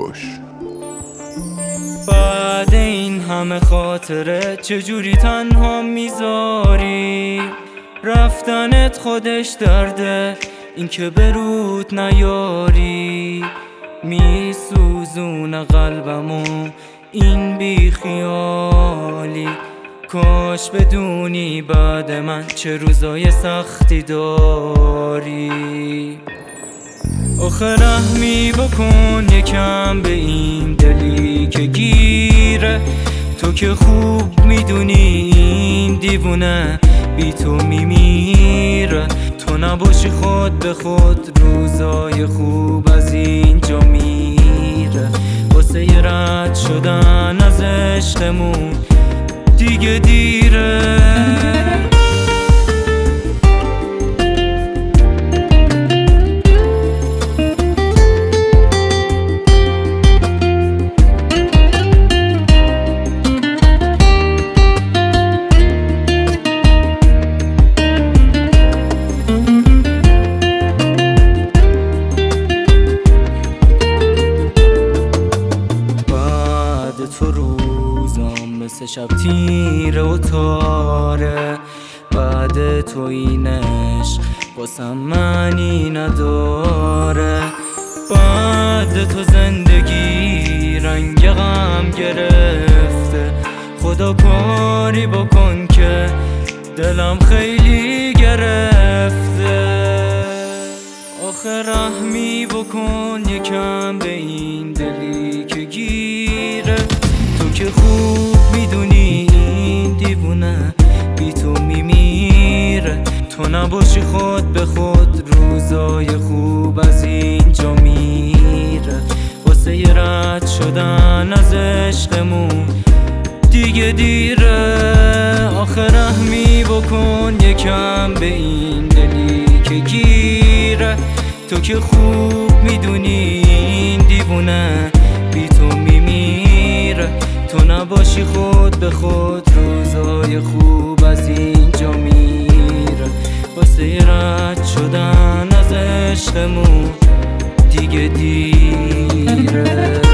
باش. بعد این همه خاطره چجوری تنها میذاری؟ رفتنت خودش درده، این که برود نیاری. میسوزونه قلبمو این بیخیالی. کاش بدونی بعد من چه روزای سختی داری. آخه رحمی بکن یکم به این دلی که گیره. تو که خوب میدونی این دیوونه بی تو میمیره. تو نباشی خود به خود روزای خوب از اینجا میره. واسه یه رد شدن از عشقمون دیگه دیره. تو روزام مثل شب تیره و تاره. بعد تو این عشق واسم معنی نداره. بعد تو زندگی رنگ غم گرفته. خدا کاری بکن که دلم خیلی گرفته. آخه رحمی بکن یکم به این دلی که گیره. تو که خوب میدونی این دیوونه بی تو میمیره. تو نباشی خود به خود روزای خوب از اینجا میره. واسه یه رد شدن از عشقمون دیگه دیره. آخه رحمی بکن یکم به این دلی که گیره. تو که خوب میدونی این دیوونه بی تو میمیره. تو نباشی خود به خود روزای خوب از اینجا میره. واسه رد شدن از عشقمون دیگه دیره.